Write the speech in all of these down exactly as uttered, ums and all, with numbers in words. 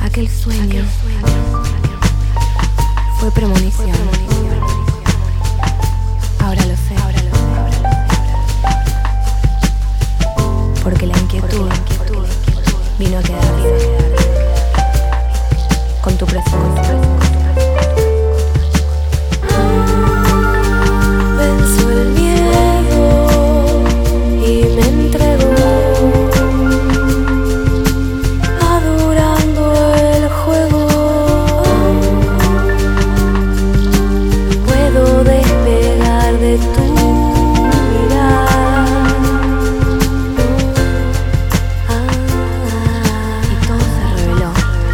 Aquel sueño fue premonición. Ahora lo sé. Porque la inquietud vino a quedarse con tu presencia. Venció el miedo y me entregó, adorando el juego. Puedo despegar de tu mirar. Y todo se reveló.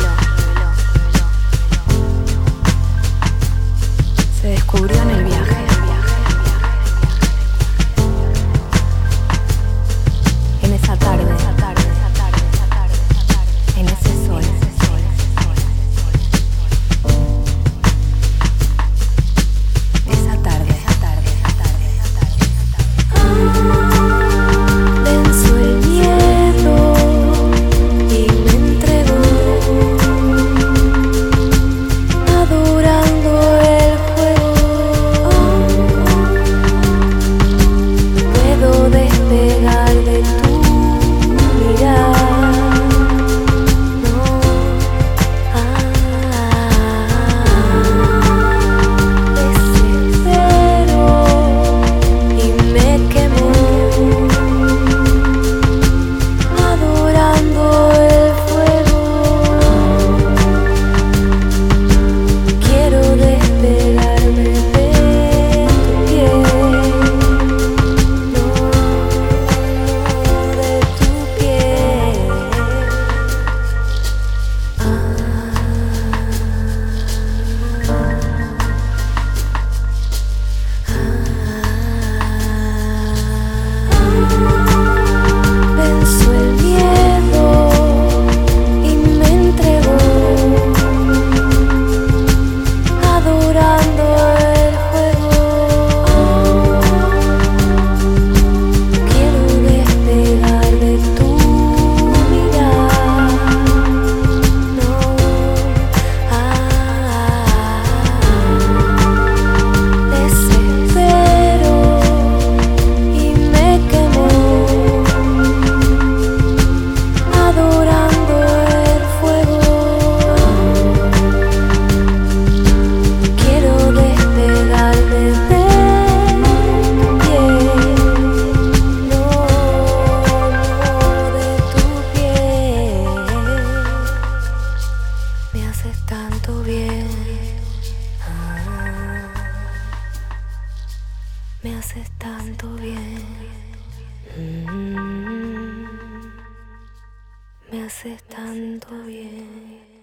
Se descubrió en el viaje. En esa tarde, en ese sol. Esa tarde, venció el miedo y me entregó, adorando el juego. Puedo despegar de tu mirar. No, ah, desespero y me quemó, adorando el fuego. Quiero despegarme de tu piel, no de tu piel. Venció el miedo y me entregó, adorando el juego. Quiero despegar de tu mirar. No, ah, desespero y me quemó, adorando el fuego. Quiero despegarme de tu piel, no, no de tu piel. Me haces tanto bien, ah, me haces tanto bien, mm, me haces tanto bien.